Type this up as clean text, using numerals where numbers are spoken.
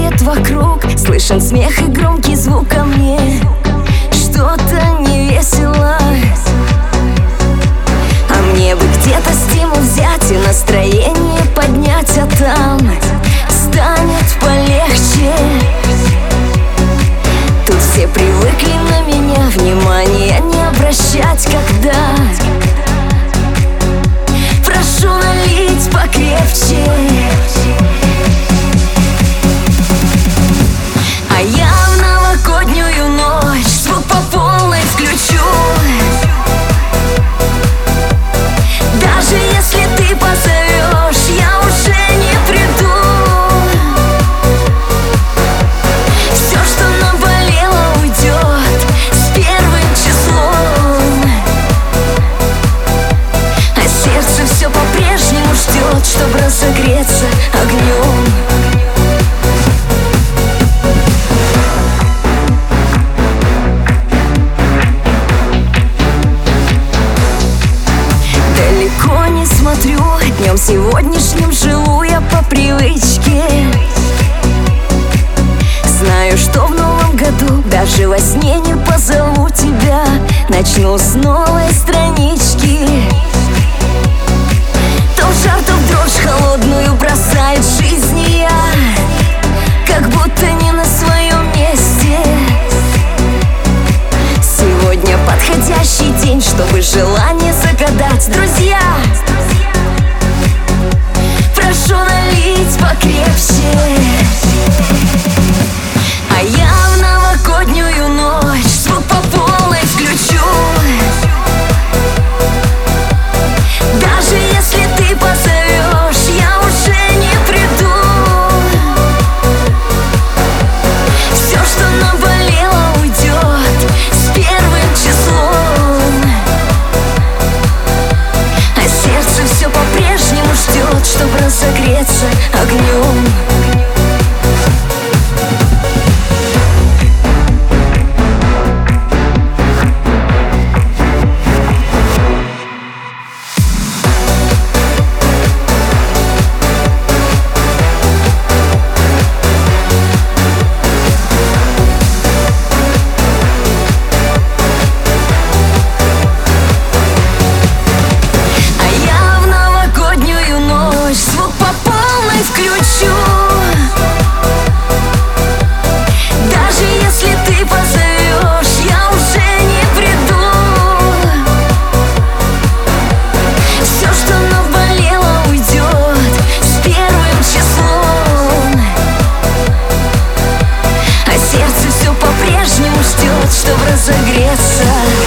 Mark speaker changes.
Speaker 1: происходит вокруг. Слышен смех и громкий звук ко мне. Что-то не весело, а мне бы где-то стимул взять и настроение поднять, а там станет полегче. Тут все привыкли на меня внимания не обращать, когда прошу налить покрепче. А я в новогоднюю ночь звук по полной включу. Даже если ты позовешь, я уже не приду. Все, что наболело, уйдет с первым числом, а сердце все по-прежнему ждет, чтобы разогреться огнем. Далеко не смотрю, днем сегодняшним живу я по привычке. Знаю, что в новом году даже во сне не позову тебя. Начну с новой странички. То в жар, то в дрожь холодную бросает жизнь, и я как будто не на своем месте. Сегодня подходящий день, чтобы желание загадать. Друзья, прошу налить покрепче. А я в новогоднюю ночь звук по полной включу. Даже если ты позовешь, я уже не приду. Все, что наболело, уйдет с первым числом, а сердце все по-прежнему ждет, чтобы разогреться огнем. Звук по полной включу. Даже если ты позовешь, я уже не приду. Все, что наболело, уйдет с первым числом, а сердце все по-прежнему ждет, чтобы разогреться.